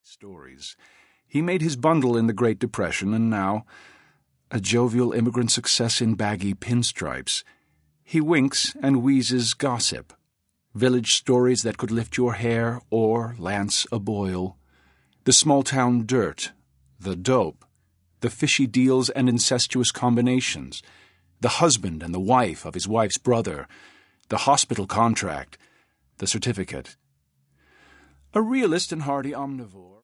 stories. He made his bundle in the Great Depression, and now, a jovial immigrant success in baggy pinstripes, he winks and wheezes gossip, village stories that could lift your hair or lance a boil, the small-town dirt, the dope, the fishy deals and incestuous combinations, the husband and the wife of his wife's brother, the hospital contract, the certificate. A realist and hardy omnivore.